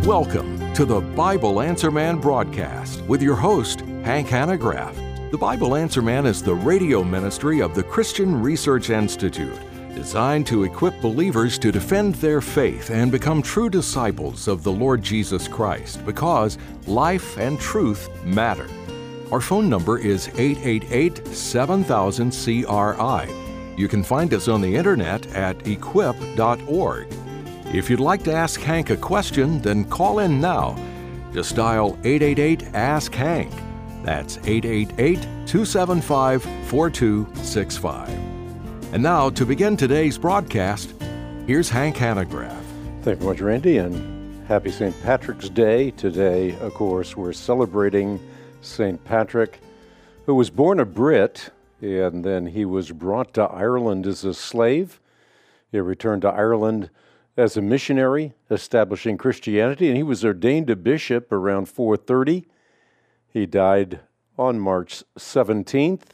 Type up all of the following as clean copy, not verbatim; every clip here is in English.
Welcome to the Bible Answer Man broadcast with your host, Hank Hanegraaff. The Bible Answer Man is the radio ministry of the Christian Research Institute, designed to equip believers to defend their faith and become true disciples of the Lord Jesus Christ, because life and truth matter. Our phone number is 888-7000-CRI. You can find us on the internet at equip.org. If you'd like to ask Hank a question, then call in now. Just dial 888-ASK-HANK. That's 888-275-4265. And now, to begin today's broadcast, here's Hank Hanegraaff. Thank you very much, Randy, and happy St. Patrick's Day. Today, of course, we're celebrating St. Patrick, who was born a Brit, and then he was brought to Ireland as a slave. He returned to Ireland as a missionary, establishing Christianity, and he was ordained a bishop around 430. He died on March 17th,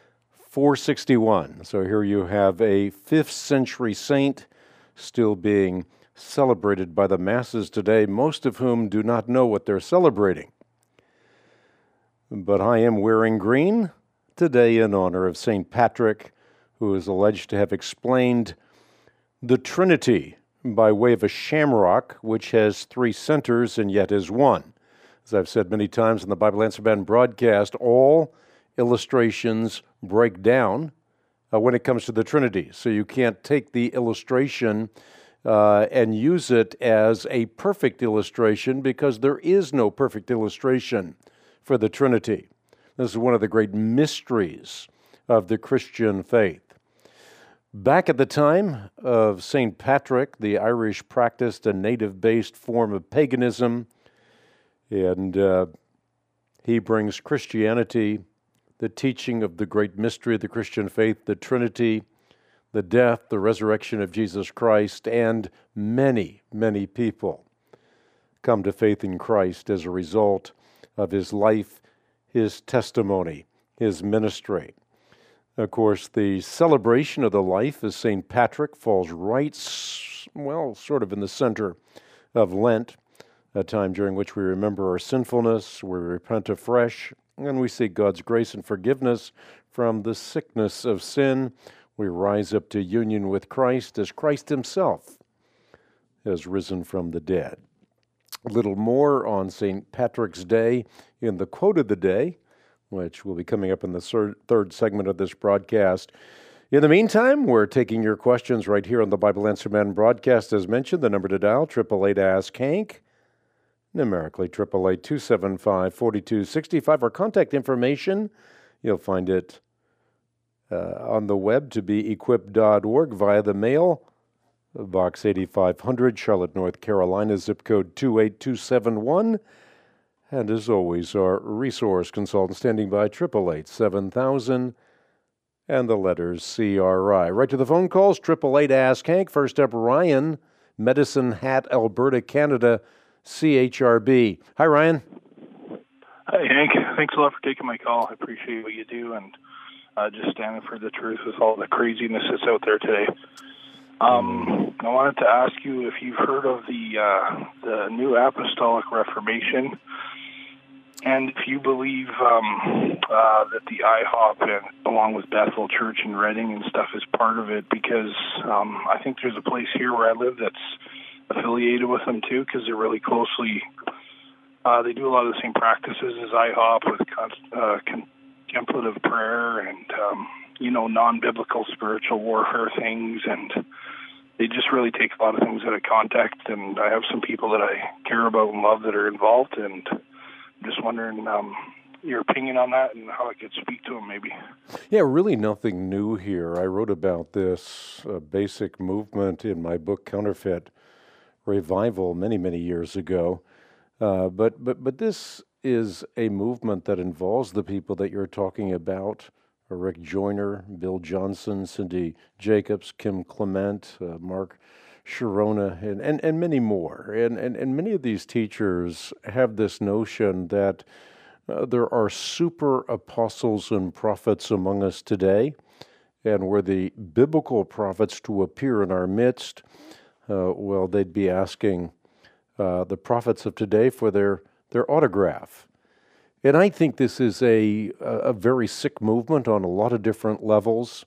461. So here you have a 5th century saint still being celebrated by the masses today, most of whom do not know what they're celebrating. But I am wearing green today in honor of St. Patrick, who is alleged to have explained the Trinity by way of a shamrock, which has 3 centers and yet is one. As I've said many times in the Bible Answer Man broadcast, all illustrations break down when it comes to the Trinity. So you can't take the illustration and use it as a perfect illustration, because there is no perfect illustration for the Trinity. This is one of the great mysteries of the Christian faith. Back at the time of St. Patrick, the Irish practiced a native-based form of paganism, and he brings Christianity, the teaching of the great mystery of the Christian faith, the Trinity, the death, the resurrection of Jesus Christ, and many, many people come to faith in Christ as a result of his life, his testimony, his ministry. Of course, the celebration of the life of St. Patrick falls right, sort of in the center of Lent, a time during which we remember our sinfulness, we repent afresh, and we seek God's grace and forgiveness from the sickness of sin. We rise up to union with Christ as Christ himself has risen from the dead. A little more on St. Patrick's Day in the quote of the day, which will be coming up in the third segment of this broadcast. In the meantime, we're taking your questions right here on the Bible Answer Man broadcast. As mentioned, the number to dial, 888-ASK-HANK, numerically 888-275-4265. Our contact information, you'll find it on the web to be equip.org, via the mail, Box 8500, Charlotte, North Carolina, zip code 28271. And as always, our resource consultant standing by, 888-7000, and the letters CRI. Right to the phone calls, 888-ASK-HANK. First up, Ryan, Medicine Hat, Alberta, Canada, CHRB. Hi, Ryan. Hi, Hank. Thanks a lot for taking my call. I appreciate what you do, and just standing for the truth with all the craziness that's out there today. I wanted to ask you if you've heard of the New Apostolic Reformation, and if you believe that the IHOP, and along with Bethel Church and Reading and stuff, is part of it, because I think there's a place here where I live that's affiliated with them too, because they're really closely, they do a lot of the same practices as IHOP with contemplative prayer and, non-biblical spiritual warfare things, and they just really take a lot of things out of context, and I have some people that I care about and love that are involved, and I'm just wondering your opinion on that and how I could speak to them maybe. Yeah, really nothing new here. I wrote about this basic movement in my book, Counterfeit Revival, many, many years ago. But this is a movement that involves the people that you're talking about, Rick Joyner, Bill Johnson, Cindy Jacobs, Kim Clement, Mark Sharona, and many more. And many of these teachers have this notion that there are super apostles and prophets among us today, and were the biblical prophets to appear in our midst, they'd be asking the prophets of today for their autograph. And I think this is a very sick movement on a lot of different levels.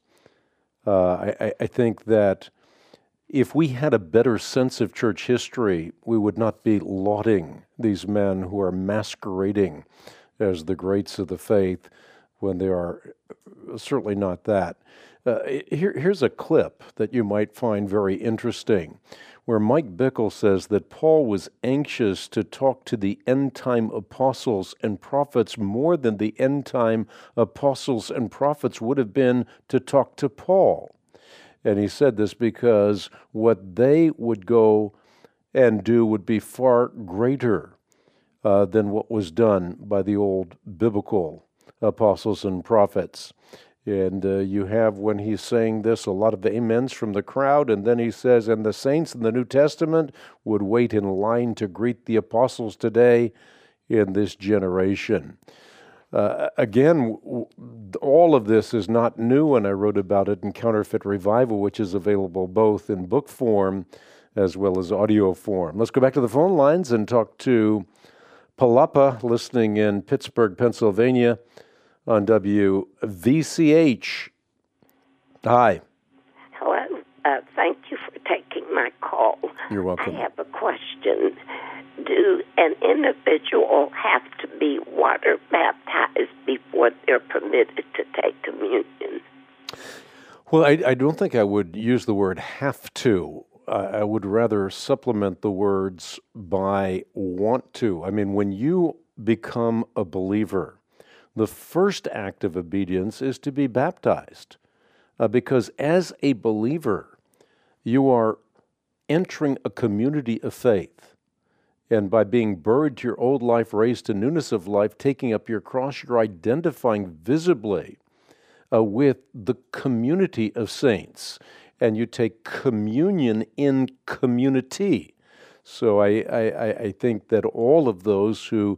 I think that if we had a better sense of church history, we would not be lauding these men who are masquerading as the greats of the faith when they are certainly not that. Here's a clip that you might find very interesting, where Mike Bickle says that Paul was anxious to talk to the end-time apostles and prophets more than the end-time apostles and prophets would have been to talk to Paul. And he said this because what they would go and do would be far greater than what was done by the old biblical apostles and prophets. And you have, when he's saying this, a lot of amens from the crowd, and then he says, and the saints in the New Testament would wait in line to greet the apostles today in this generation. Again, all of this is not new, and I wrote about it in Counterfeit Revival, which is available both in book form as well as audio form. Let's go back to the phone lines and talk to Palapa, listening in Pittsburgh, Pennsylvania, on WVCH. Hi. Hello. Thank you for taking my call. You're welcome. I have a question. Do an individual have to be water baptized before they're permitted to take communion? Well, I don't think I would use the word have to. I would rather supplement the words by want to. I mean, when you become a believer, the first act of obedience is to be baptized, because as a believer, you are entering a community of faith. And by being buried to your old life, raised to newness of life, taking up your cross, you're identifying visibly with the community of saints. And you take communion in community. So I think that all of those who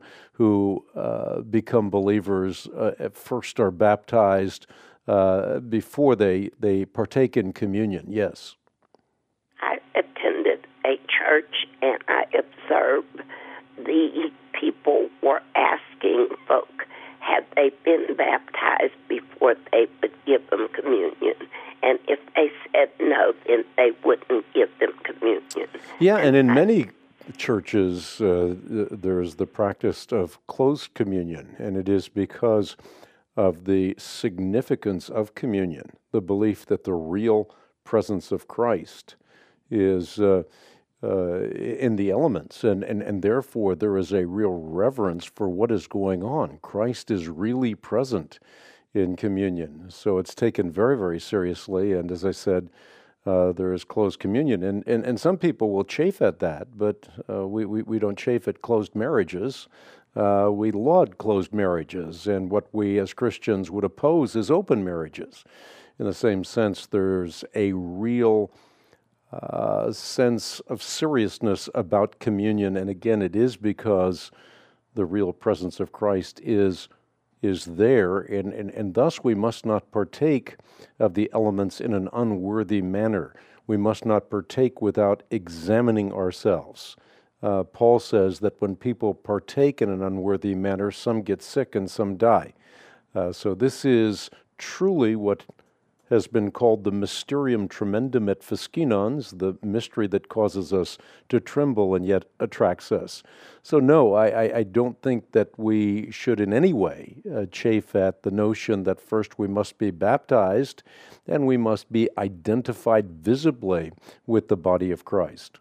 become believers at first are baptized before they partake in communion. Yes. I attended a church and I observed the people were asking folk had they been baptized before they would give them communion. And if they said no, then they wouldn't give them communion. Yeah, and in many churches, there is the practice of closed communion, and it is because of the significance of communion, the belief that the real presence of Christ is in the elements, and therefore there is a real reverence for what is going on. Christ is really present in communion, so it's taken very, very seriously, and as I said, there is closed communion, and some people will chafe at that, but we don't chafe at closed marriages. We laud closed marriages, and what we as Christians would oppose is open marriages. In the same sense, there's a real sense of seriousness about communion, and again, it is because the real presence of Christ is there, and thus we must not partake of the elements in an unworthy manner. We must not partake without examining ourselves. Paul says that when people partake in an unworthy manner, some get sick and some die. So this is truly what has been called the mysterium tremendum et fascinans, the mystery that causes us to tremble and yet attracts us. So no, I don't think that we should in any way chafe at the notion that first we must be baptized and we must be identified visibly with the body of Christ.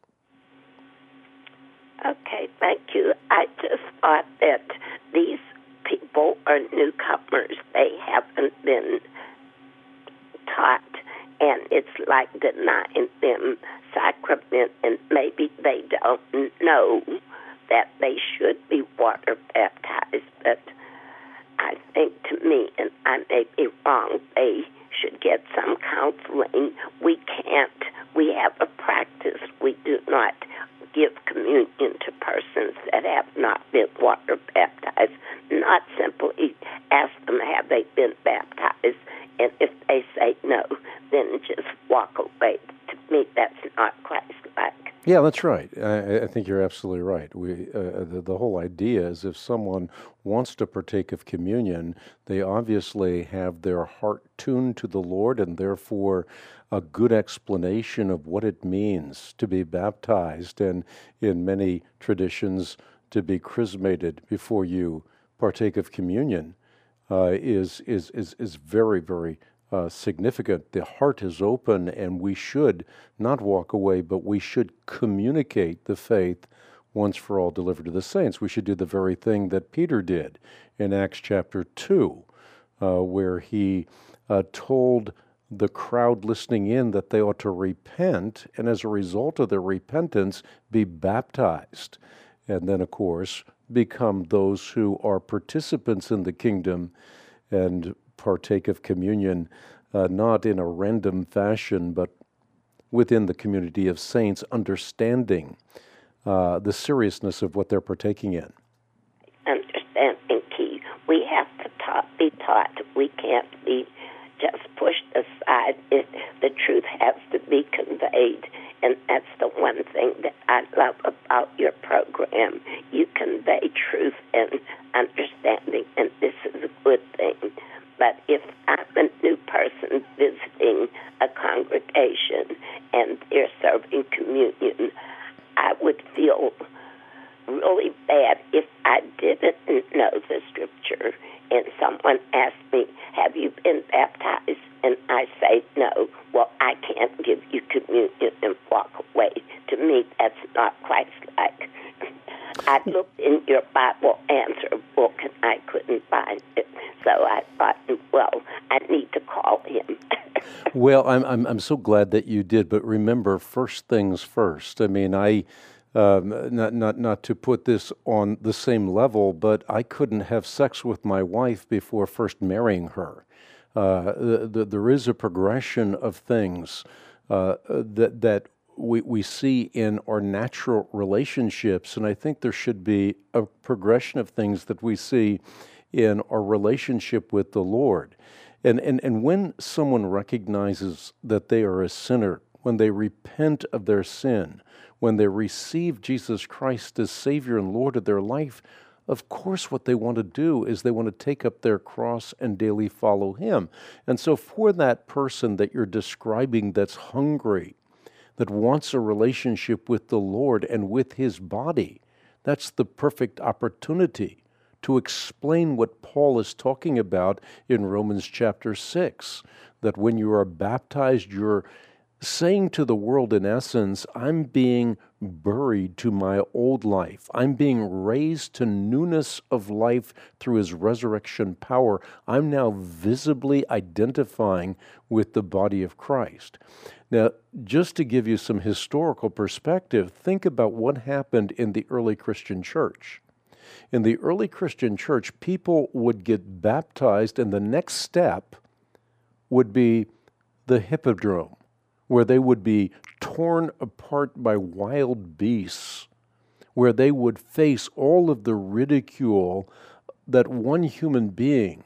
Okay, thank you. I just thought that these people are newcomers. They haven't been taught, and it's like denying them sacrament, and maybe they don't know that they should be water baptized. But I think, to me, and I may be wrong, they should get some counseling. We have a practice. We do not give communion to persons that have not been water baptized. Not simply ask them, have they been baptized? And if they say no, then just walk away. To me, that's not Christ-like. Yeah, that's right. I think you're absolutely right. The whole idea is if someone wants to partake of communion, they obviously have their heart tuned to the Lord and therefore a good explanation of what it means to be baptized and in many traditions to be chrismated before you partake of communion is very, very significant. The heart is open, and we should not walk away, but we should communicate the faith once for all delivered to the saints. We should do the very thing that Peter did in Acts chapter 2, where he told the crowd listening in that they ought to repent, and as a result of their repentance, be baptized. And then, of course, become those who are participants in the kingdom and partake of communion, not in a random fashion, but within the community of saints, understanding the seriousness of what they're partaking in. Understanding key. We have to be taught. We can't be just pushed aside. The truth has to be conveyed. And that's the one thing that I love about your program. You convey truth and understanding, and this is a good thing. But if I'm a new person visiting a congregation and they're serving communion, I would feel really bad if I didn't know the scripture and someone asked me, have you been baptized? And I say, no. Well, I can't give you communion and walk away. To me, that's not Christ-like. I looked in your Bible answer book, and I couldn't find it. So I thought, well, I need to call him. Well, I'm so glad that you did, but remember, first things first. I mean, not to put this on the same level, but I couldn't have sex with my wife before first marrying her. There is a progression of things that we see in our natural relationships, and I think there should be a progression of things that we see in our relationship with the Lord. And when someone recognizes that they are a sinner, when they repent of their sin, when they receive Jesus Christ as Savior and Lord of their life, of course what they want to do is they want to take up their cross and daily follow Him. And so for that person that you're describing that's hungry, that wants a relationship with the Lord and with His body, that's the perfect opportunity to explain what Paul is talking about in Romans chapter 6, that when you are baptized, you're saying to the world, in essence, I'm being buried to my old life. I'm being raised to newness of life through His resurrection power. I'm now visibly identifying with the body of Christ. Now, just to give you some historical perspective, think about what happened in the early Christian church. In the early Christian church, people would get baptized, and the next step would be the hippodrome, where they would be torn apart by wild beasts, where they would face all of the ridicule that one human being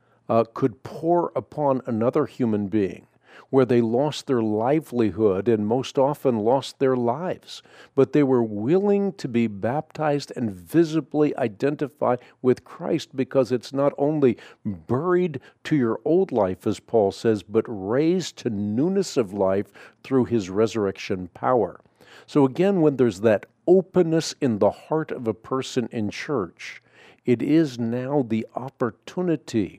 could pour upon another human being, where they lost their livelihood and most often lost their lives. But they were willing to be baptized and visibly identify with Christ, because it's not only buried to your old life, as Paul says, but raised to newness of life through His resurrection power. So again, when there's that openness in the heart of a person in church, it is now the opportunity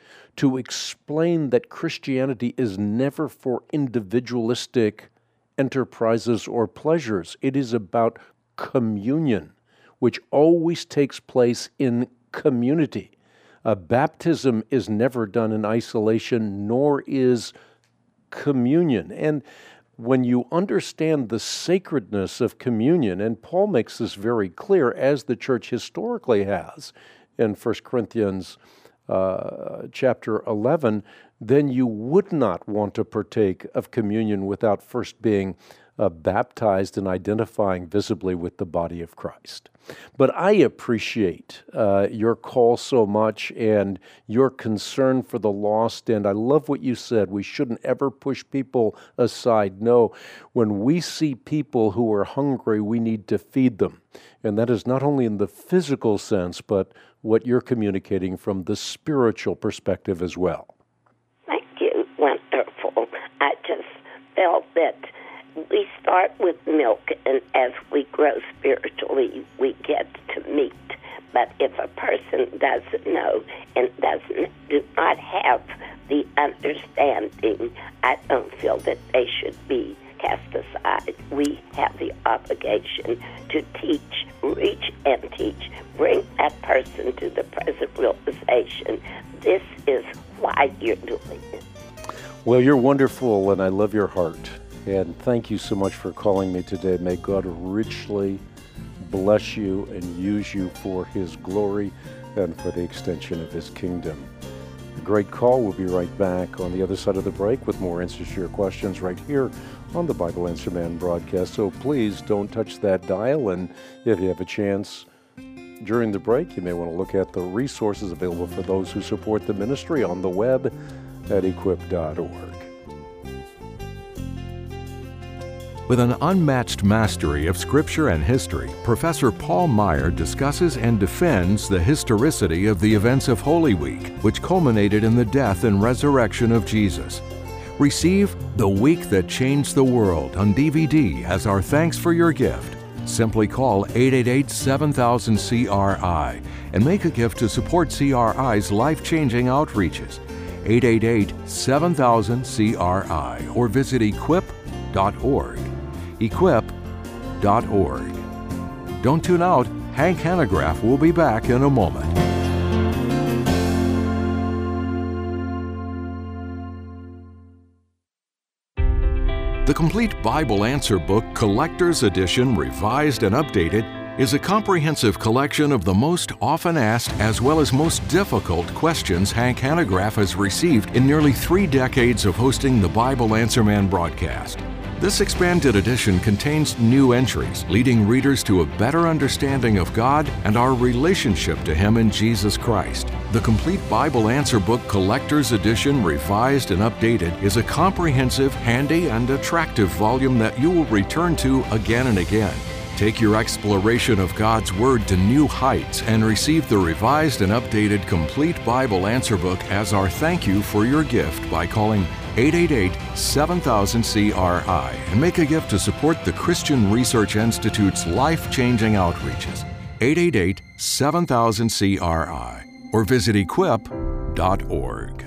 to explain that Christianity is never for individualistic enterprises or pleasures. It is about communion, which always takes place in community. Baptism is never done in isolation, nor is communion. And when you understand the sacredness of communion, and Paul makes this very clear, as the church historically has in 1 Corinthians chapter 11, then you would not want to partake of communion without first being baptized and identifying visibly with the body of Christ. But I appreciate your call so much and your concern for the lost, and I love what you said. We shouldn't ever push people aside. No, when we see people who are hungry, we need to feed them. And that is not only in the physical sense, but what you're communicating from the spiritual perspective as well. Thank you. Wonderful. I just felt that we start with milk, and as we grow spiritually, we get to meat. But if a person doesn't know and do not have the understanding, I don't feel that they should be cast aside. We have the obligation to teach, reach and teach, bring that person to the present realization. This is why you're doing it. Well, you're wonderful, and I love your heart. And thank you so much for calling me today. May God richly bless you and use you for His glory and for the extension of His kingdom. A great call. We'll be right back on the other side of the break with more answers to your questions right here on the Bible Answer Man broadcast. So please don't touch that dial. And if you have a chance during the break, you may want to look at the resources available for those who support the ministry on the web at equip.org. With an unmatched mastery of Scripture and history, Professor Paul Maier discusses and defends the historicity of the events of Holy Week, which culminated in the death and resurrection of Jesus. Receive The Week That Changed the World on DVD as our thanks for your gift. Simply call 888-7000-CRI and make a gift to support CRI's life-changing outreaches. 888-7000-CRI or visit equip.org. equip.org. Don't tune out. Hank Hanegraaff will be back in a moment. The Complete Bible Answer Book Collector's Edition, revised and updated, is a comprehensive collection of the most often asked as well as most difficult questions Hank Hanegraaff has received in nearly 3 decades of hosting the Bible Answer Man broadcast. This expanded edition contains new entries, leading readers to a better understanding of God and our relationship to Him in Jesus Christ. The Complete Bible Answer Book Collector's Edition, revised and updated, is a comprehensive, handy, and attractive volume that you will return to again and again. Take your exploration of God's Word to new heights and receive the revised and updated Complete Bible Answer Book as our thank you for your gift by calling 888-7000-CRI and make a gift to support the Christian Research Institute's life-changing outreaches. 888-7000-CRI or visit equip.org.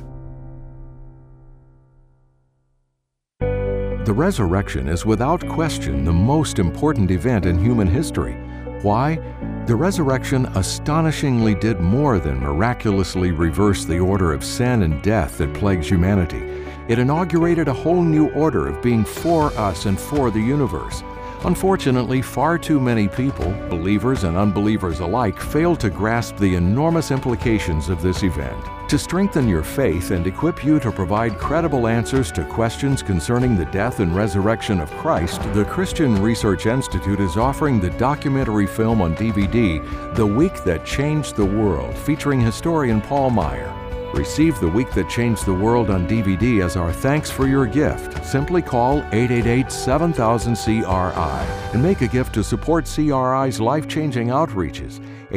The resurrection is without question the most important event in human history. Why? The resurrection astonishingly did more than miraculously reverse the order of sin and death that plagues humanity. It inaugurated a whole new order of being for us and for the universe. Unfortunately, far too many people, believers and unbelievers alike, fail to grasp the enormous implications of this event. To strengthen your faith and equip you to provide credible answers to questions concerning the death and resurrection of Christ, the Christian Research Institute is offering the documentary film on DVD, The Week That Changed the World, featuring historian Paul Maier. Receive The Week That Changed the World on DVD as our thanks for your gift. Simply call 888-7000-CRI and make a gift to support CRI's life-changing outreaches.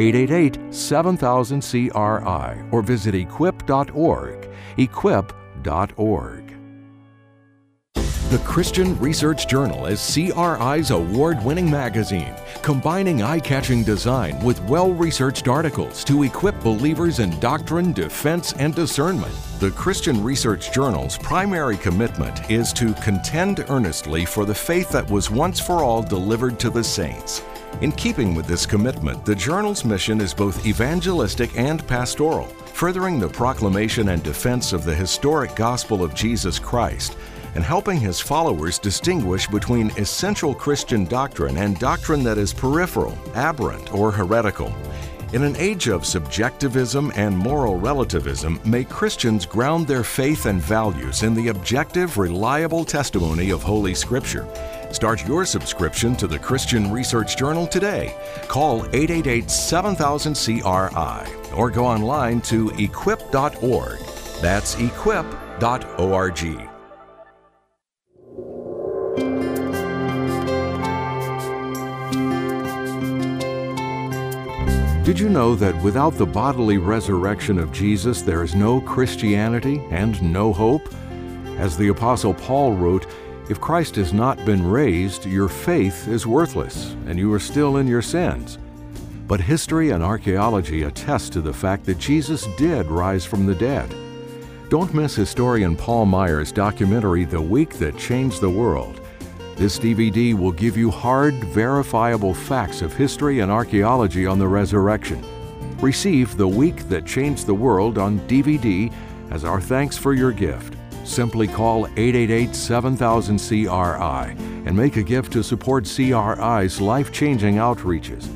888-7000-CRI or visit equip.org. equip.org. The Christian Research Journal is CRI's award-winning magazine, combining eye-catching design with well-researched articles to equip believers in doctrine, defense, and discernment. The Christian Research Journal's primary commitment is to contend earnestly for the faith that was once for all delivered to the saints. In keeping with this commitment, the journal's mission is both evangelistic and pastoral, furthering the proclamation and defense of the historic gospel of Jesus Christ, and helping his followers distinguish between essential Christian doctrine and doctrine that is peripheral, aberrant, or heretical. In an age of subjectivism and moral relativism, may Christians ground their faith and values in the objective, reliable testimony of Holy Scripture. Start your subscription to the Christian Research Journal today. Call 888-7000-CRI or go online to equip.org. That's equip.org. Did you know that without the bodily resurrection of Jesus, there is no Christianity and no hope? As the Apostle Paul wrote, if Christ has not been raised, your faith is worthless, and you are still in your sins. But history and archaeology attest to the fact that Jesus did rise from the dead. Don't miss historian Paul Meyer's documentary, The Week That Changed the World. This DVD will give you hard, verifiable facts of history and archaeology on the resurrection. Receive The Week That Changed the World on DVD as our thanks for your gift. Simply call 888-7000-CRI and make a gift to support CRI's life-changing outreaches.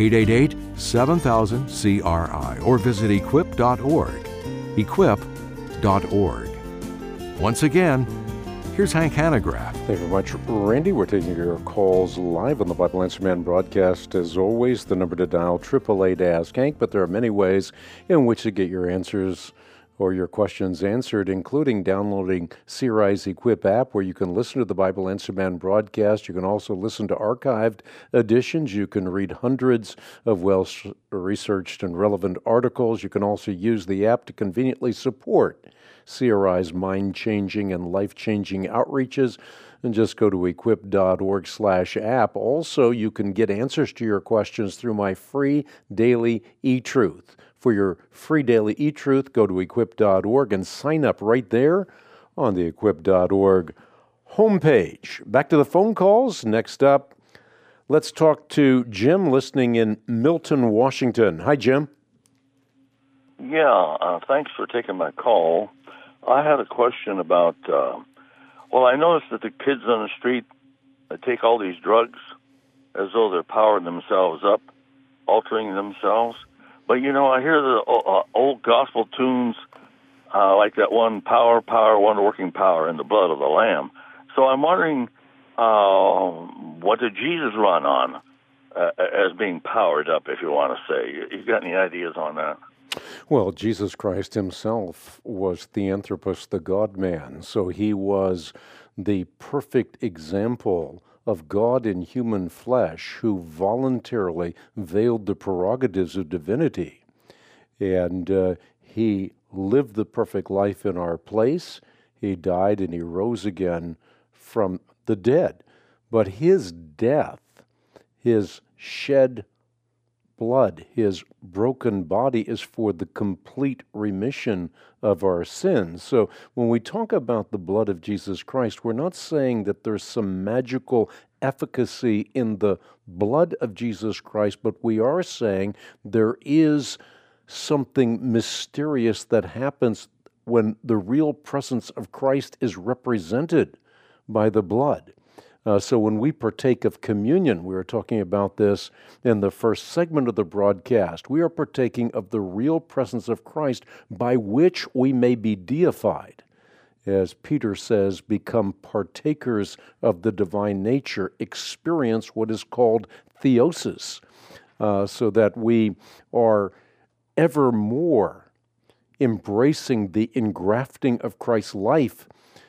888-7000-CRI or visit equip.org. Equip.org. Once again, here's Hank Hanegraaff. Thank you very much, Randy. We're taking your calls live on the Bible Answer Man broadcast. As always, the number to dial, 888-ASK-HANK, but there are many ways in which to get your answers or your questions answered, including downloading CRI's Equip app, where you can listen to the Bible Answer Man broadcast. You can also listen to archived editions. You can read hundreds of well-researched and relevant articles. You can also use the app to conveniently support CRI's mind-changing and life-changing outreaches. And just go to equip.org/app. Also, you can get answers to your questions through my free daily e-truth. For your free daily e-truth, go to equip.org and sign up right there on the equip.org homepage. Back to the phone calls. Next up, let's talk to Jim listening in Milton, Washington. Hi, Jim. Yeah, thanks for taking my call. I had a question about, I noticed that the kids on the street take all these drugs as though they're powering themselves up, altering themselves. But, I hear the old gospel tunes like that one, power, one working power in the blood of the Lamb. So I'm wondering, what did Jesus run on as being powered up, if you want to say? You got any ideas on that? Well, Jesus Christ himself was Theanthropos, the God-man. So he was the perfect example of God in human flesh who voluntarily veiled the prerogatives of divinity. And he lived the perfect life in our place. He died and he rose again from the dead. But his death, his shed blood, his broken body is for the complete remission of our sins. So when we talk about the blood of Jesus Christ, we're not saying that there's some magical efficacy in the blood of Jesus Christ, but we are saying there is something mysterious that happens when the real presence of Christ is represented by the blood. So when we partake of communion, we were talking about this in the first segment of the broadcast, we are partaking of the real presence of Christ by which we may be deified. As Peter says, become partakers of the divine nature, experience what is called theosis, so that we are ever more embracing the engrafting of Christ's life.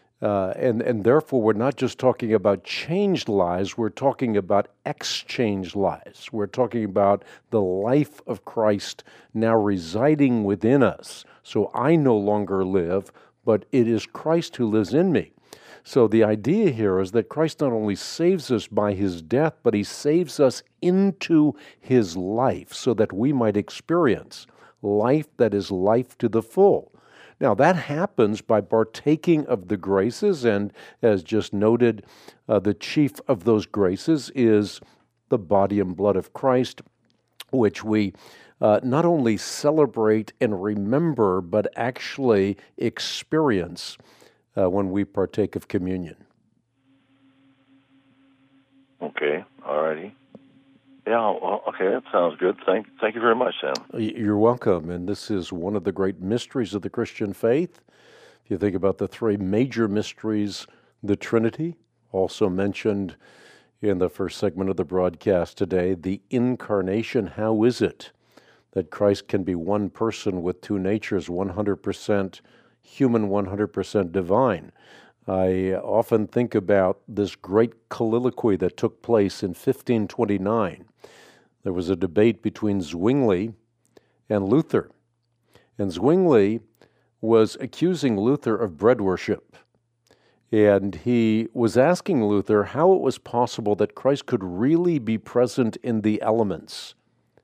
And therefore, we're not just talking about changed lives, we're talking about exchanged lives. We're talking about the life of Christ now residing within us. So I no longer live, but it is Christ who lives in me. So the idea here is that Christ not only saves us by his death, but he saves us into his life so that we might experience life that is life to the full. Now, that happens by partaking of the graces, and as just noted, the chief of those graces is the body and blood of Christ, which we not only celebrate and remember, but actually experience when we partake of communion. Okay, all righty. Yeah, well, okay, that sounds good. Thank you very much, Sam. You're welcome, and this is one of the great mysteries of the Christian faith. If you think about the three major mysteries, the Trinity, also mentioned in the first segment of the broadcast today, the incarnation. How is it that Christ can be one person with two natures, 100% human, 100% divine? I often think about this great colloquy that took place in 1529. There was a debate between Zwingli and Luther. And Zwingli was accusing Luther of bread worship. And he was asking Luther how it was possible that Christ could really be present in the elements.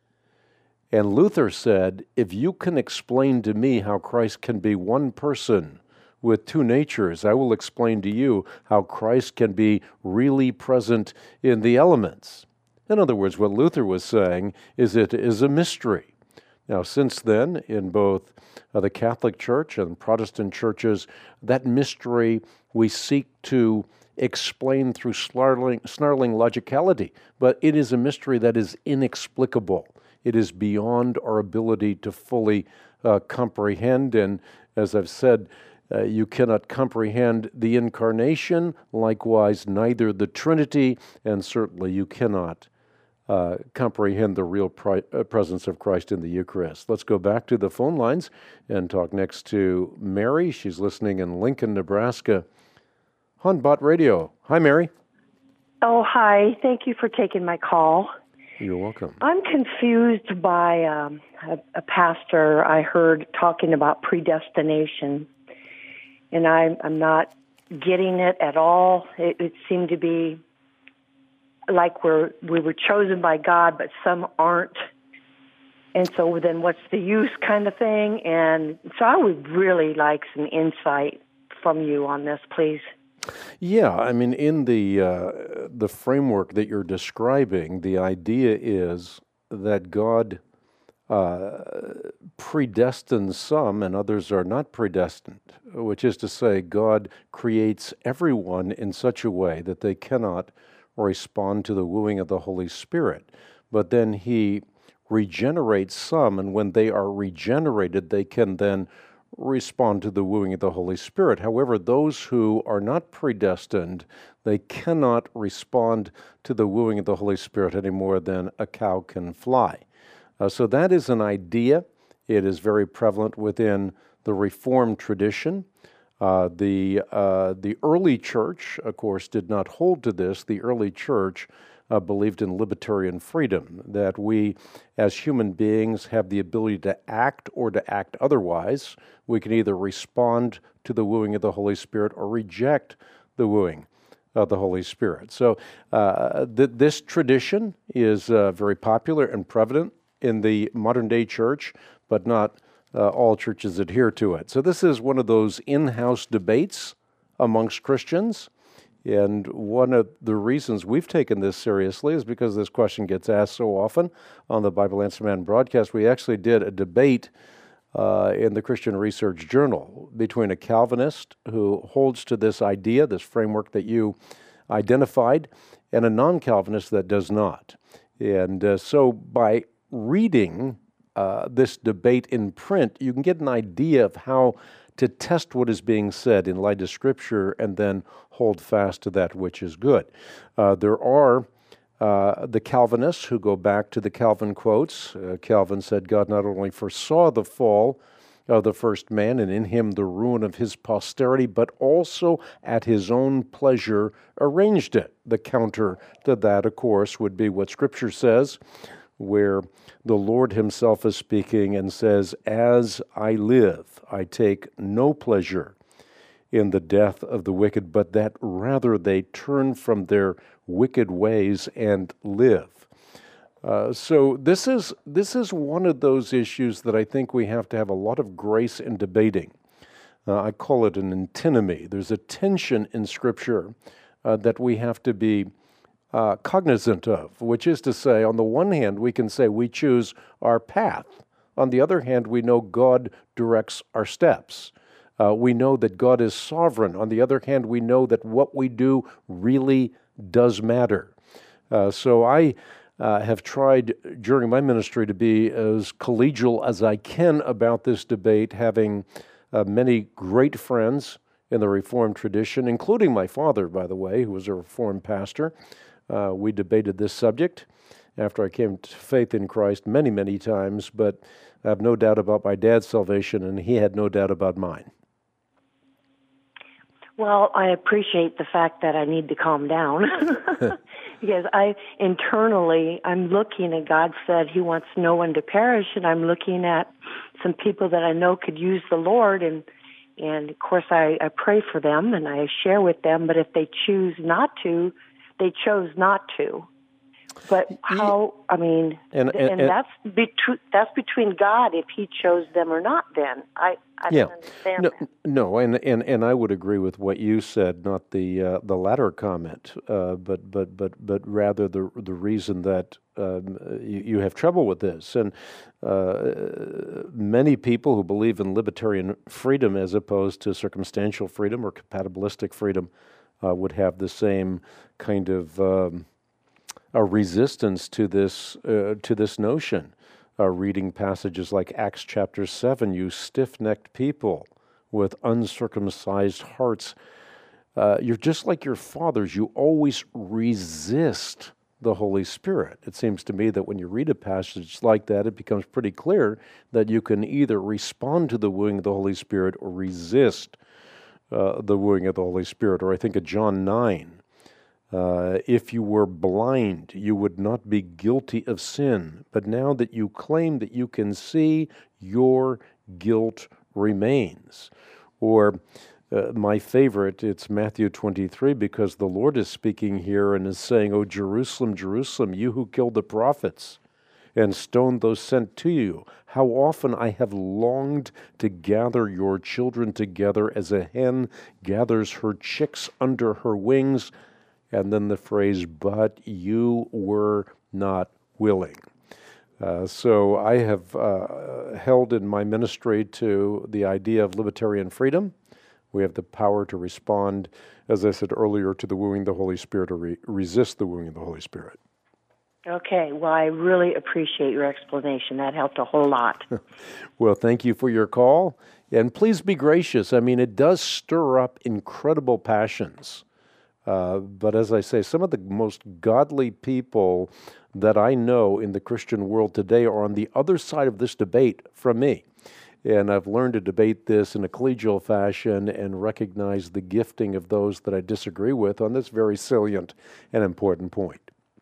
And Luther said, if you can explain to me how Christ can be one person with two natures, I will explain to you how Christ can be really present in the elements. In other words, what Luther was saying is it is a mystery. Now, since then, in both the Catholic Church and Protestant churches, that mystery we seek to explain through snarling logicality, but it is a mystery that is inexplicable. It is beyond our ability to fully comprehend, and as I've said, you cannot comprehend the incarnation, likewise neither the Trinity, and certainly you cannot comprehend the real presence of Christ in the Eucharist. Let's go back to the phone lines and talk next to Mary. She's listening in Lincoln, Nebraska, on Bott Radio. Hi, Mary. Oh, hi. Thank you for taking my call. You're welcome. I'm confused by a pastor I heard talking about predestination, and I'm not getting it at all. It seemed to be like we were chosen by God, but some aren't. And so then what's the use kind of thing? And so I would really like some insight from you on this, please. Yeah, I mean, in the framework that you're describing, the idea is that God predestines some and others are not predestined, which is to say God creates everyone in such a way that they cannot respond to the wooing of the Holy Spirit. But then He regenerates some, and when they are regenerated, they can then respond to the wooing of the Holy Spirit. However, those who are not predestined, they cannot respond to the wooing of the Holy Spirit any more than a cow can fly. So that is an idea. It is very prevalent within the Reformed tradition. The early church, of course, did not hold to this. The early church believed in libertarian freedom, that we as human beings have the ability to act or to act otherwise. We can either respond to the wooing of the Holy Spirit or reject the wooing of the Holy Spirit. So this tradition is very popular and prevalent in the modern day church, but not all churches adhere to it. So this is one of those in-house debates amongst Christians. And one of the reasons we've taken this seriously is because this question gets asked so often on the Bible Answer Man broadcast. We actually did a debate in the Christian Research Journal between a Calvinist who holds to this idea, this framework that you identified, and a non-Calvinist that does not. And so by reading this debate in print, you can get an idea of how to test what is being said in light of Scripture and then hold fast to that which is good. There are the Calvinists who go back to the Calvin quotes. Calvin said, God not only foresaw the fall of the first man and in him the ruin of his posterity, but also at his own pleasure arranged it. The counter to that, of course, would be what Scripture says, where the Lord himself is speaking and says, as I live, I take no pleasure in the death of the wicked, but that rather they turn from their wicked ways and live. So this is one of those issues that I think we have to have a lot of grace in debating. I call it an antinomy. There's a tension in Scripture that we have to be cognizant of, which is to say, on the one hand, we can say we choose our path. On the other hand, we know God directs our steps. We know that God is sovereign. On the other hand, we know that what we do really does matter. So I have tried during my ministry to be as collegial as I can about this debate, having many great friends in the Reformed tradition, including my father, by the way, who was a Reformed pastor. We debated this subject after I came to faith in Christ many, many times, but I have no doubt about my dad's salvation, and he had no doubt about mine. Well, I appreciate the fact that I need to calm down because I'm looking and God said He wants no one to perish, and I'm looking at some people that I know could use the Lord, and of course I pray for them and I share with them, but if they choose not to, they chose not to. But how? I mean, and that's between God if He chose them or not. Then I don't understand that. No, and I would agree with what you said, not the latter comment, but rather the reason that you have trouble with this, and many people who believe in libertarian freedom as opposed to circumstantial freedom or compatibilistic freedom would have the same kind of a resistance to this notion. Reading passages like Acts chapter 7, you stiff-necked people with uncircumcised hearts. You're just like your fathers. You always resist the Holy Spirit. It seems to me that when you read a passage like that, it becomes pretty clear that you can either respond to the wooing of the Holy Spirit or resist the wooing of the Holy Spirit. Or I think of John 9. If you were blind, you would not be guilty of sin. But now that you claim that you can see, your guilt remains. Or my favorite, it's Matthew 23, because the Lord is speaking here and is saying, "O Jerusalem, Jerusalem, you who killed the prophets and stoned those sent to you, how often I have longed to gather your children together as a hen gathers her chicks under her wings." And then the phrase, "but you were not willing." So I have held in my ministry to the idea of libertarian freedom. We have the power to respond, as I said earlier, to the wooing of the Holy Spirit or resist the wooing of the Holy Spirit. Okay. Well, I really appreciate your explanation. That helped a whole lot. Well, thank you for your call. And please be gracious. I mean, it does stir up incredible passions. But as I say, some of the most godly people that I know in the Christian world today are on the other side of this debate from me. And I've learned to debate this in a collegial fashion and recognize the gifting of those that I disagree with on this very salient and important point.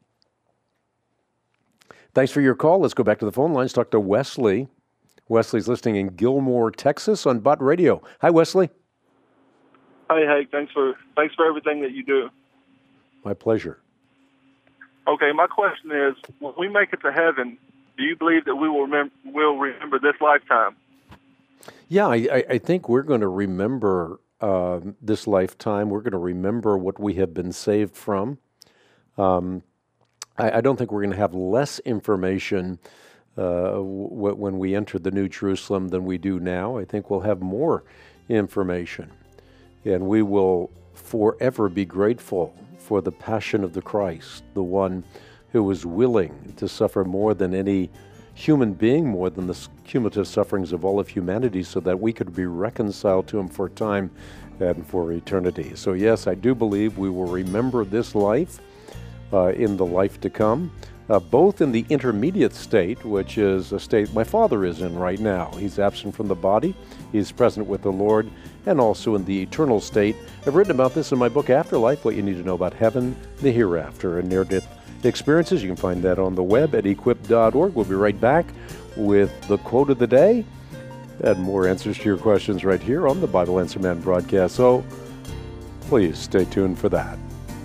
Thanks for your call. Let's go back to the phone lines. Talk to Wesley. Wesley's listening in Gilmore, Texas on Bott Radio. Hi, Wesley. Hi, Hank. Thanks for everything that you do. My pleasure. Okay, my question is, when we make it to heaven, do you believe that we will remember this lifetime? Yeah, I think we're going to remember this lifetime. We're going to remember what we have been saved from. I don't think we're going to have less information when we enter the New Jerusalem than we do now. I think we'll have more information. And we will forever be grateful for the passion of the Christ, the one who was willing to suffer more than any human being, more than the cumulative sufferings of all of humanity, so that we could be reconciled to Him for time and for eternity. So yes, I do believe we will remember this life in the life to come, both in the intermediate state, which is a state my father is in right now. He's absent from the body. He's present with the Lord, and also in the eternal state. I've written about this in my book, Afterlife, What You Need to Know About Heaven, the Hereafter, and Near-Death Experiences. You can find that on the web at equip.org. We'll be right back with the quote of the day and more answers to your questions right here on the Bible Answer Man broadcast. So please stay tuned for that.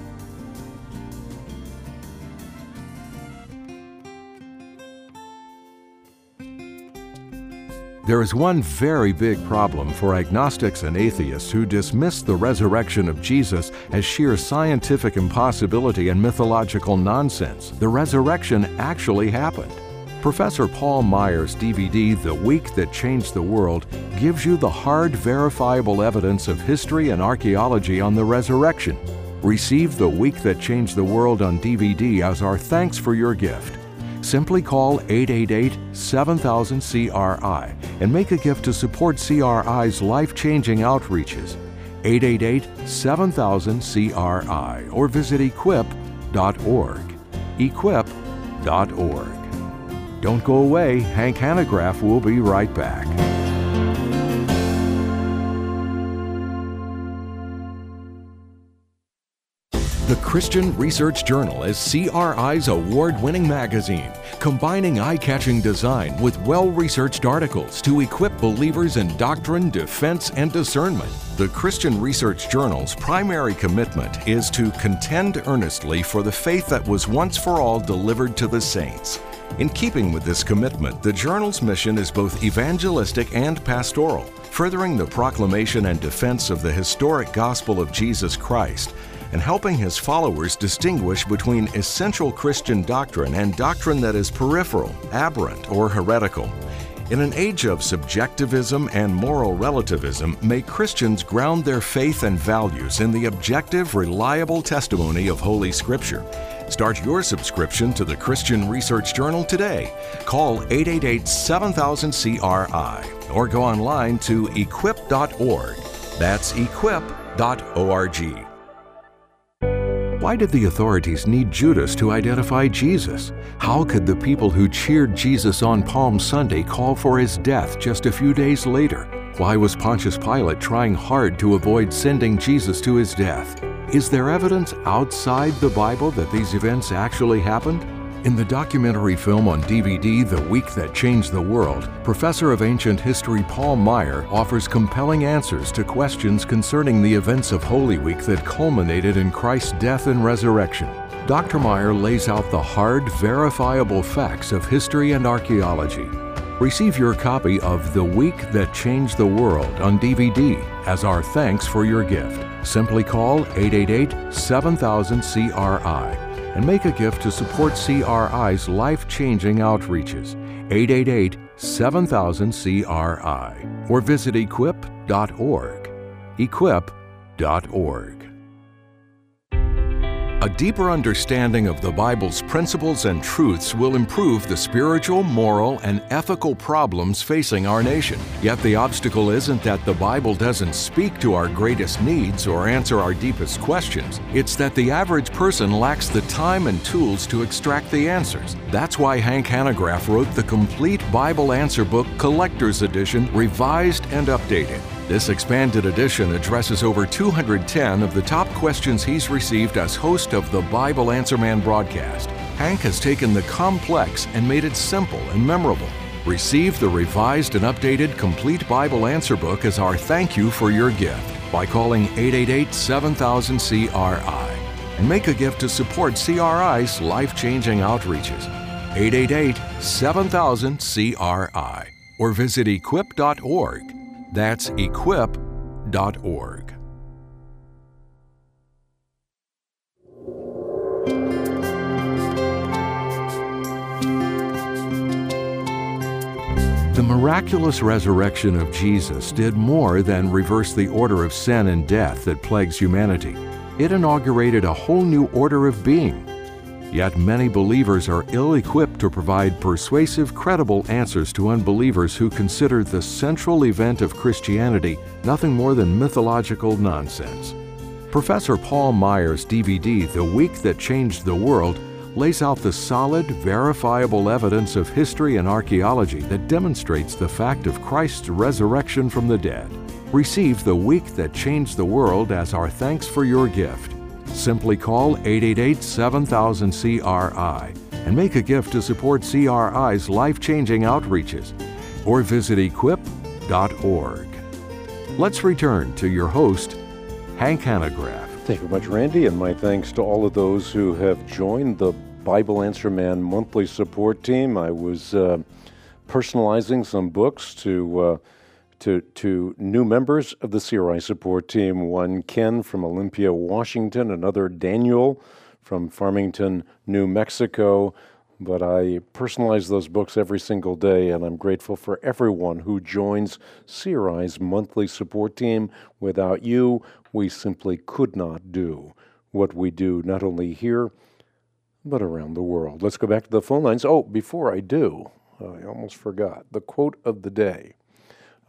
There is one very big problem for agnostics and atheists who dismiss the resurrection of Jesus as sheer scientific impossibility and mythological nonsense. The resurrection actually happened. Professor Paul Meyer's DVD, The Week That Changed the World, gives you the hard, verifiable evidence of history and archaeology on the resurrection. Receive The Week That Changed the World on DVD as our thanks for your gift. Simply call 888-7000-CRI and make a gift to support CRI's life-changing outreaches. 888-7000-CRI or visit equip.org. Equip.org. Don't go away. Hank Hanegraaff will be right back. The Christian Research Journal is CRI's award-winning magazine, combining eye-catching design with well-researched articles to equip believers in doctrine, defense, and discernment. The Christian Research Journal's primary commitment is to contend earnestly for the faith that was once for all delivered to the saints. In keeping with this commitment, the journal's mission is both evangelistic and pastoral, furthering the proclamation and defense of the historic gospel of Jesus Christ, and helping his followers distinguish between essential Christian doctrine and doctrine that is peripheral, aberrant, or heretical. In an age of subjectivism and moral relativism, may Christians ground their faith and values in the objective, reliable testimony of Holy Scripture. Start your subscription to the Christian Research Journal today. Call 888-7000-CRI or go online to equip.org. That's equip.org. Why did the authorities need Judas to identify Jesus? How could the people who cheered Jesus on Palm Sunday call for his death just a few days later? Why was Pontius Pilate trying hard to avoid sending Jesus to his death? Is there evidence outside the Bible that these events actually happened? In the documentary film on DVD, The Week That Changed the World, Professor of Ancient History Paul Meier offers compelling answers to questions concerning the events of Holy Week that culminated in Christ's death and resurrection. Dr. Meier lays out the hard, verifiable facts of history and archaeology. Receive your copy of The Week That Changed the World on DVD as our thanks for your gift. Simply call 888-7000-CRI. and make a gift to support CRI's life-changing outreaches. 888-7000-CRI or visit equip.org. Equip.org. A deeper understanding of the Bible's principles and truths will improve the spiritual, moral, and ethical problems facing our nation. Yet the obstacle isn't that the Bible doesn't speak to our greatest needs or answer our deepest questions. It's that the average person lacks the time and tools to extract the answers. That's why Hank Hanegraaff wrote the complete Bible Answer Book Collector's Edition, revised and updated. This expanded edition addresses over 210 of the top questions he's received as host of the Bible Answer Man broadcast. Hank has taken the complex and made it simple and memorable. Receive the revised and updated Complete Bible Answer Book as our thank you for your gift by calling 888-7000-CRI and make a gift to support CRI's life-changing outreaches. 888-7000-CRI or visit equip.org. That's equip.org. The miraculous resurrection of Jesus did more than reverse the order of sin and death that plagues humanity. It inaugurated a whole new order of being. Yet many believers are ill-equipped to provide persuasive, credible answers to unbelievers who consider the central event of Christianity nothing more than mythological nonsense. Professor Paul Meier's DVD, The Week That Changed the World, lays out the solid, verifiable evidence of history and archaeology that demonstrates the fact of Christ's resurrection from the dead. Receive The Week That Changed the World as our thanks for your gift. Simply call 888-7000-CRI and make a gift to support CRI's life-changing outreaches or visit equip.org. Let's return to your host, Hank Hanegraaff. Thank you very much, Randy, and my thanks to all of those who have joined the Bible Answer Man monthly support team. I was personalizing some books to new members of the CRI support team. One, Ken from Olympia, Washington, another, Daniel from Farmington, New Mexico. But I personalize those books every single day, and I'm grateful for everyone who joins CRI's monthly support team. Without you, we simply could not do what we do, not only here, but around the world. Let's go back to the phone lines. Oh, before I do, I almost forgot the quote of the day.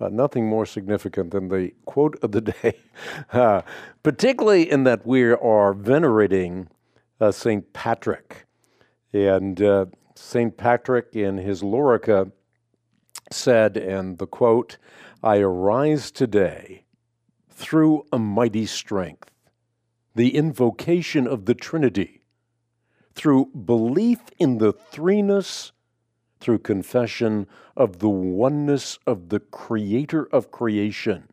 Nothing more significant than the quote of the day, particularly in that we are venerating St. Patrick. And St. Patrick in his Lorica said, and the quote, "I arise today through a mighty strength, the invocation of the Trinity, through belief in the threeness, through confession of the oneness of the Creator of creation.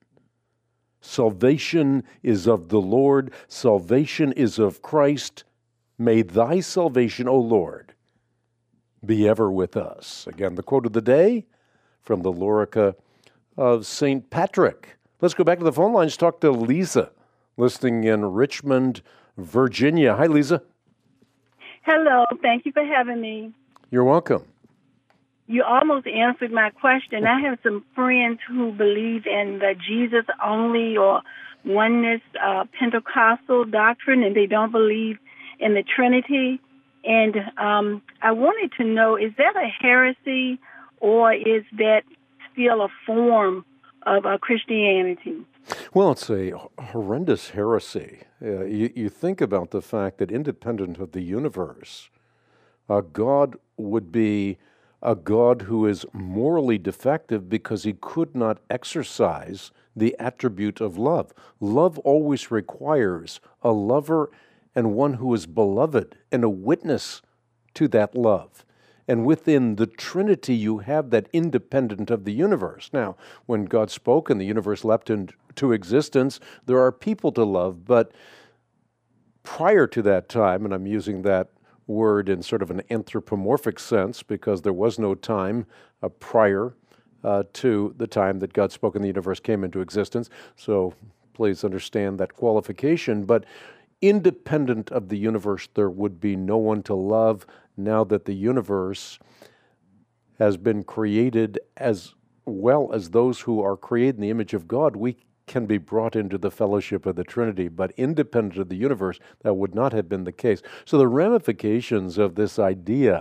Salvation is of the Lord, salvation is of Christ. May thy salvation, O Lord, be ever with us." Again, the quote of the day from the Lorica of St. Patrick. Let's go back to the phone lines, talk to Lisa, listening in Richmond, Virginia. Hi, Lisa. Hello. Thank you for having me. You're welcome. You almost answered my question. I have some friends who believe in the Jesus only or oneness Pentecostal doctrine, and they don't believe in the Trinity. And I wanted to know, is that a heresy or is that still a form of Christianity? Well, it's a horrendous heresy. You think about the fact that independent of the universe, God would be a God who is morally defective because he could not exercise the attribute of love. Love always requires a lover and one who is beloved and a witness to that love. And within the Trinity, you have that independent of the universe. Now, when God spoke and the universe leapt into existence, there are people to love, but prior to that time, and I'm using that word in sort of an anthropomorphic sense because there was no time prior to the time that God spoke and the universe came into existence. So please understand that qualification. But independent of the universe, there would be no one to love. Now that the universe has been created as well as those who are created in the image of God, we can be brought into the fellowship of the Trinity, but independent of the universe, that would not have been the case. So the ramifications of this idea,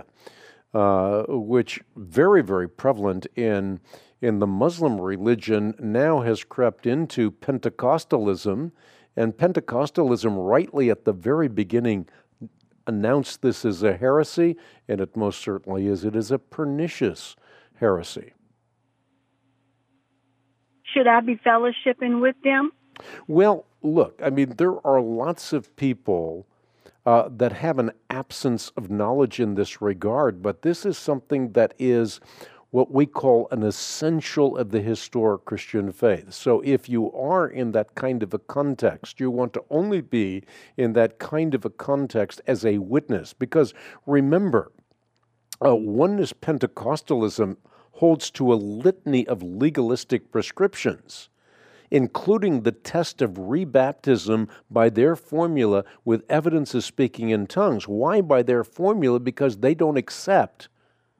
which very, very prevalent in the Muslim religion, now has crept into Pentecostalism, and Pentecostalism rightly at the very beginning announced this as a heresy, and it most certainly is. It is a pernicious heresy. Should I be fellowshipping with them? Well, look, I mean, there are lots of people that have an absence of knowledge in this regard, but this is something that is what we call an essential of the historic Christian faith. So if you are in that kind of a context, you want to only be in that kind of a context as a witness, because remember, oneness Pentecostalism holds to a litany of legalistic prescriptions, including the test of rebaptism by their formula with evidence of speaking in tongues. Why by their formula? Because they don't accept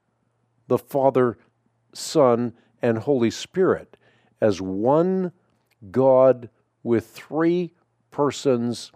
the Father, Son, and Holy Spirit as one God with three persons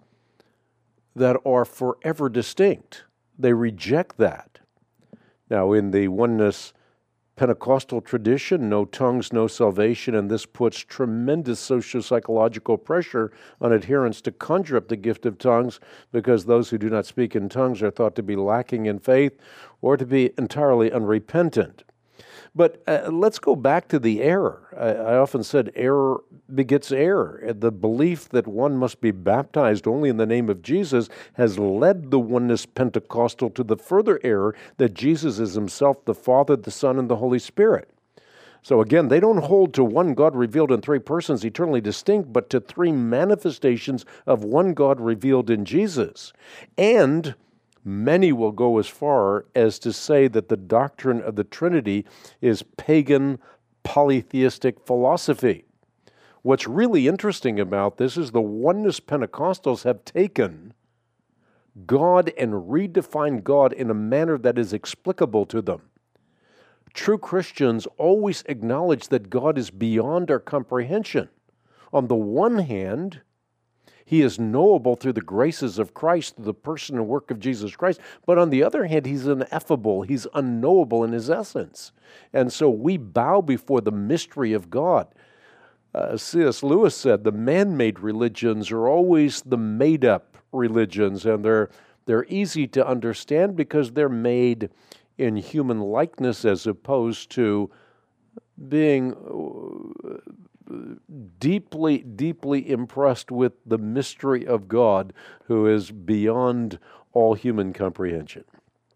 that are forever distinct. They reject that. Now, in the oneness Pentecostal tradition, no tongues, no salvation, and this puts tremendous socio-psychological pressure on adherents to conjure up the gift of tongues, because those who do not speak in tongues are thought to be lacking in faith or to be entirely unrepentant. But let's go back to the error. I often said error begets error. The belief that one must be baptized only in the name of Jesus has led the oneness Pentecostal to the further error that Jesus is himself the Father, the Son, and the Holy Spirit. So again, they don't hold to one God revealed in three persons eternally distinct, but to three manifestations of one God revealed in Jesus. And many will go as far as to say that the doctrine of the Trinity is pagan polytheistic philosophy. What's really interesting about this is the oneness Pentecostals have taken God and redefined God in a manner that is explicable to them. True Christians always acknowledge that God is beyond our comprehension. On the one hand, He is knowable through the graces of Christ, through the person and work of Jesus Christ. But on the other hand, he's ineffable. He's unknowable in his essence. And so we bow before the mystery of God. C.S. Lewis said the man-made religions are always the made-up religions, and they're easy to understand because they're made in human likeness as opposed to being deeply, deeply impressed with the mystery of God, who is beyond all human comprehension.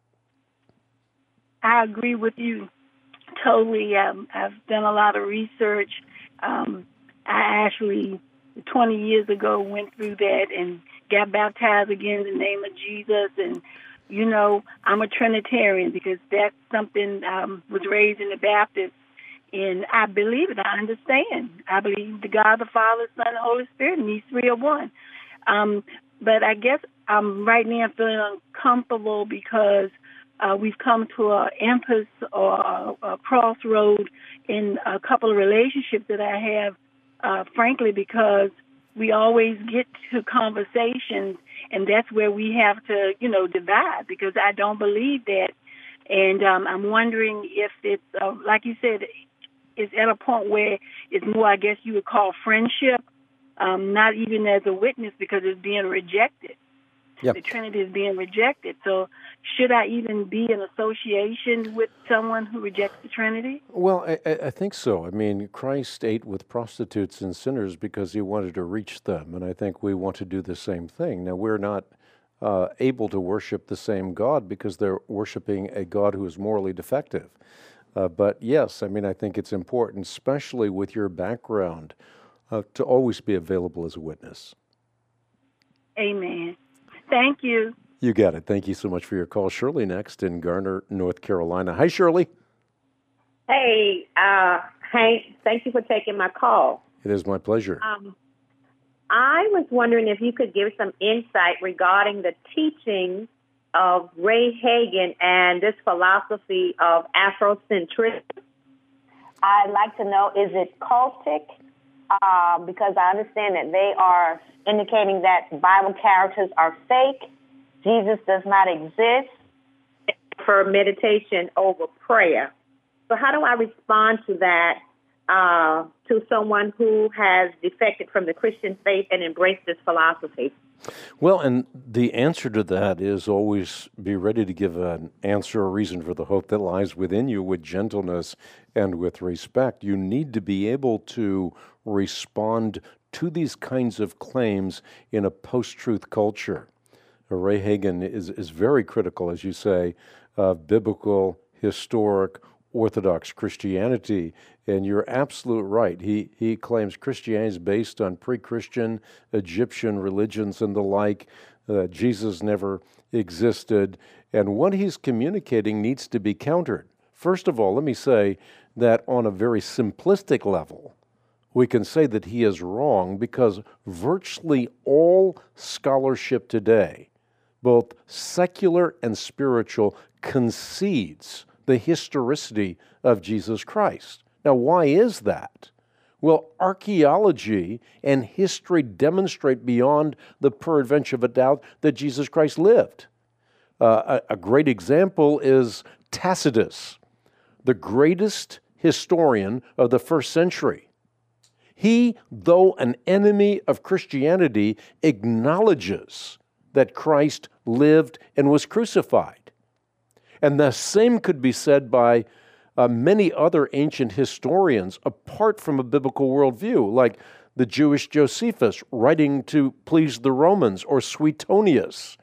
I agree with you totally. I've done a lot of research. I actually, 20 years ago, went through that and got baptized again in the name of Jesus. And, you know, I'm a Trinitarian because that's something was raised in the Baptist. And I believe it. I understand. I believe the God, the Father, Son, and Holy Spirit, and these three are one. But I guess I'm right now feeling uncomfortable because we've come to an impasse or a crossroad in a couple of relationships that I have, frankly, because we always get to conversations, and that's where we have to, you know, divide, because I don't believe that. And I'm wondering if it's, like you said, it's at a point where it's more, I guess you would call friendship, not even as a witness because it's being rejected. Yep. The Trinity is being rejected. So should I even be in association with someone who rejects the Trinity? Well, I think so. I mean, Christ ate with prostitutes and sinners because he wanted to reach them, and I think we want to do the same thing. Now, we're not able to worship the same God because they're worshiping a God who is morally defective. But yes, I mean, I think it's important, especially with your background, to always be available as a witness. Amen. Thank you. You got it. Thank you so much for your call. Shirley next in Garner, North Carolina. Hi, Shirley. Hey, Hank, thank you for taking my call. It is my pleasure. I was wondering if you could give some insight regarding the teaching of Ray Hagen and this philosophy of Afrocentricity. I'd like to know, is it cultic? Because I understand that they are indicating that Bible characters are fake, Jesus does not exist, for meditation over prayer. So how do I respond to that, to someone who has defected from the Christian faith and embraced this philosophy? Well, and the answer to that is always be ready to give an answer or reason for the hope that lies within you with gentleness and with respect. You need to be able to respond to these kinds of claims in a post-truth culture. Ray Hagen is very critical, as you say, of biblical, historic, Orthodox Christianity, and you're absolute right. He claims Christianity is based on pre-Christian Egyptian religions and the like. Jesus never existed, and what he's communicating needs to be countered. First of all, let me say that on a very simplistic level, we can say that he is wrong because virtually all scholarship today, both secular and spiritual, concedes the historicity of Jesus Christ. Now, why is that? Well, archaeology and history demonstrate beyond the peradventure of a doubt that Jesus Christ lived. A great example is Tacitus, the greatest historian of the first century. He, though an enemy of Christianity, acknowledges that Christ lived and was crucified. And the same could be said by many other ancient historians apart from a biblical worldview, like the Jewish Josephus writing to please the Romans, or Suetonius,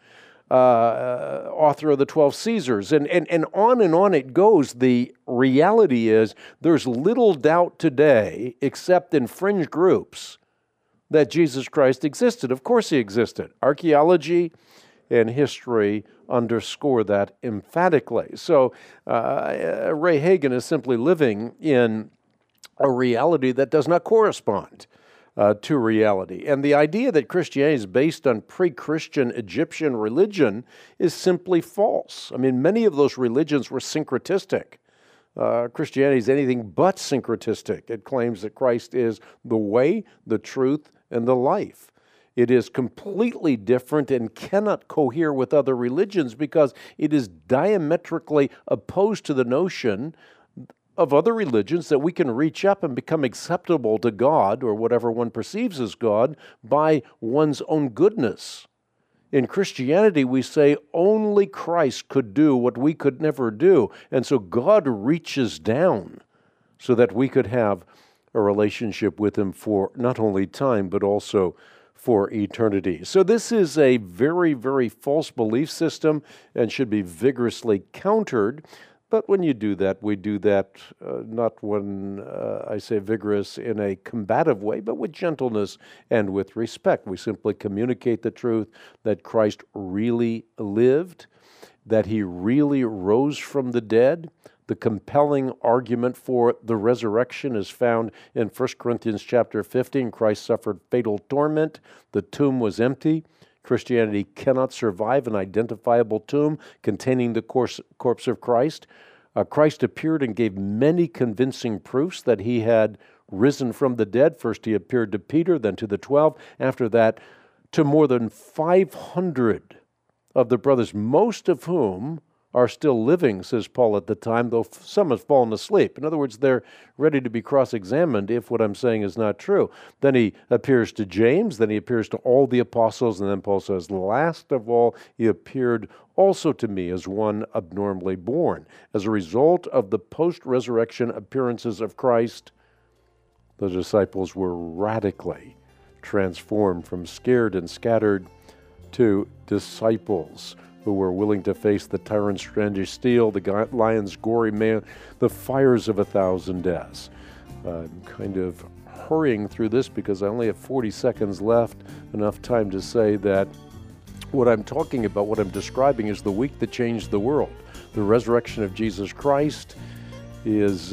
author of the 12 Caesars, and on it goes. The reality is there's little doubt today, except in fringe groups, that Jesus Christ existed. Of course he existed. Archaeology and history underscore that emphatically. So Ray Hagen is simply living in a reality that does not correspond to reality. And the idea that Christianity is based on pre-Christian Egyptian religion is simply false. I mean, many of those religions were syncretistic. Christianity is anything but syncretistic. It claims that Christ is the way, the truth, and the life. It is completely different and cannot cohere with other religions because it is diametrically opposed to the notion of other religions that we can reach up and become acceptable to God, or whatever one perceives as God, by one's own goodness. In Christianity, we say only Christ could do what we could never do, and so God reaches down so that we could have a relationship with Him for not only time, but also for eternity. So this is a very, very false belief system and should be vigorously countered. But when you do that, we do that not when I say vigorous in a combative way, but with gentleness and with respect. We simply communicate the truth that Christ really lived, that He really rose from the dead. The compelling argument for the resurrection is found in 1 Corinthians chapter 15. Christ suffered fatal torment. The tomb was empty. Christianity cannot survive an identifiable tomb containing the corpse of Christ. Christ appeared and gave many convincing proofs that He had risen from the dead. First He appeared to Peter, then to the 12. After that, to more than 500 of the brothers, most of whom are still living, says Paul at the time, though some have fallen asleep. In other words, they're ready to be cross-examined if what I'm saying is not true. Then He appears to James, then He appears to all the apostles, and then Paul says, last of all, He appeared also to me as one abnormally born. As a result of the post-resurrection appearances of Christ, the disciples were radically transformed from scared and scattered to disciples who were willing to face the tyrant's strange steel, the lion's gory mane, the fires of 1,000 deaths. I'm kind of hurrying through this because I only have 40 seconds left, enough time to say that what I'm talking about, what I'm describing, is the week that changed the world. The resurrection of Jesus Christ is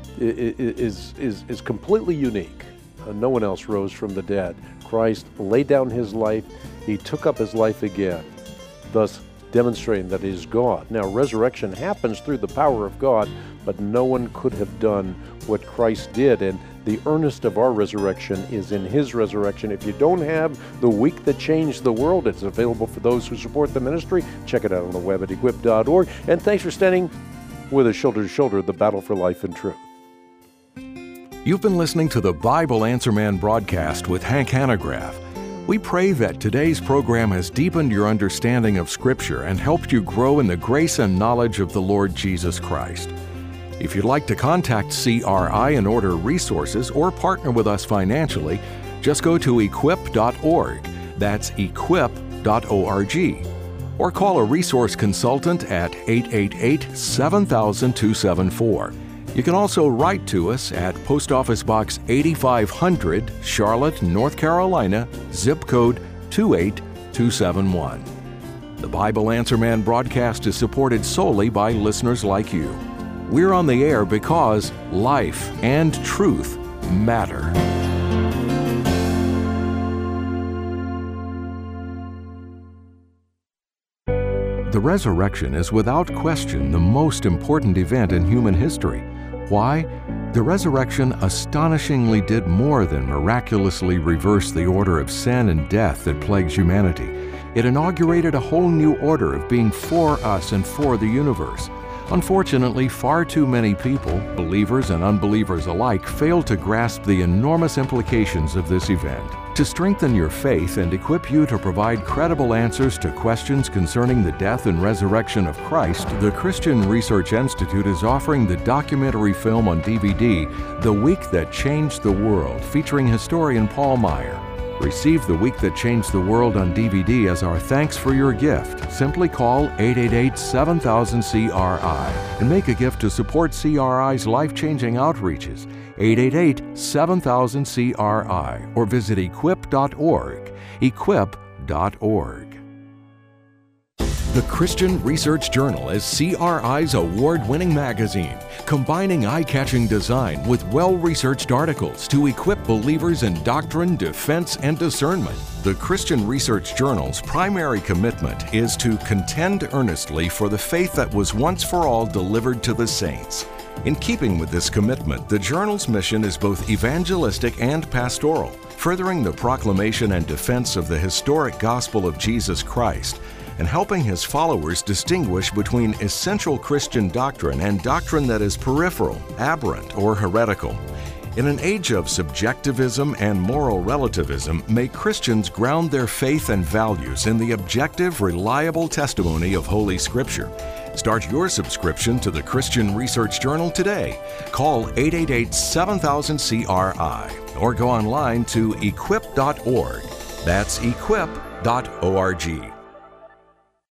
completely unique. No one else rose from the dead. Christ laid down His life. He took up His life again, thus demonstrating that He is God. Now, resurrection happens through the power of God, but no one could have done what Christ did, and the earnest of our resurrection is in His resurrection. If you don't have the week that changed the world, it's available for those who support the ministry. Check it out on the web at equip.org. And thanks for standing with us shoulder to shoulder, the battle for life and truth. You've been listening to the Bible Answer Man broadcast with Hank Hanegraaff. We pray that today's program has deepened your understanding of Scripture and helped you grow in the grace and knowledge of the Lord Jesus Christ. If you'd like to contact CRI and order resources or partner with us financially, just go to equip.org. That's equip.org. Or call a resource consultant at 888-7000-274. You can also write to us at Post Office Box 8500, Charlotte, North Carolina, zip code 28271. The Bible Answer Man broadcast is supported solely by listeners like you. We're on the air because life and truth matter. The resurrection is without question the most important event in human history. Why? The resurrection astonishingly did more than miraculously reverse the order of sin and death that plagues humanity. It inaugurated a whole new order of being for us and for the universe. Unfortunately, far too many people, believers and unbelievers alike, fail to grasp the enormous implications of this event. To strengthen your faith and equip you to provide credible answers to questions concerning the death and resurrection of Christ, the Christian Research Institute is offering the documentary film on DVD, The Week That Changed the World, featuring historian Paul Meyer. Receive The Week That Changed the World on DVD as our thanks for your gift. Simply call 888-7000-CRI and make a gift to support CRI's life-changing outreaches. 888-7000-CRI or visit equip.org. Equip.org. The Christian Research Journal is CRI's award-winning magazine, combining eye-catching design with well-researched articles to equip believers in doctrine, defense, and discernment. The Christian Research Journal's primary commitment is to contend earnestly for the faith that was once for all delivered to the saints. In keeping with this commitment, the journal's mission is both evangelistic and pastoral. furthering the proclamation and defense of the historic gospel of Jesus Christ, and helping his followers distinguish between essential Christian doctrine and doctrine that is peripheral, aberrant, or heretical. In an age of subjectivism and moral relativism, may Christians ground their faith and values in the objective, reliable testimony of Holy Scripture. Start your subscription to the Christian Research Journal today. Call 888-7000-CRI or go online to equip.org. That's equip.org.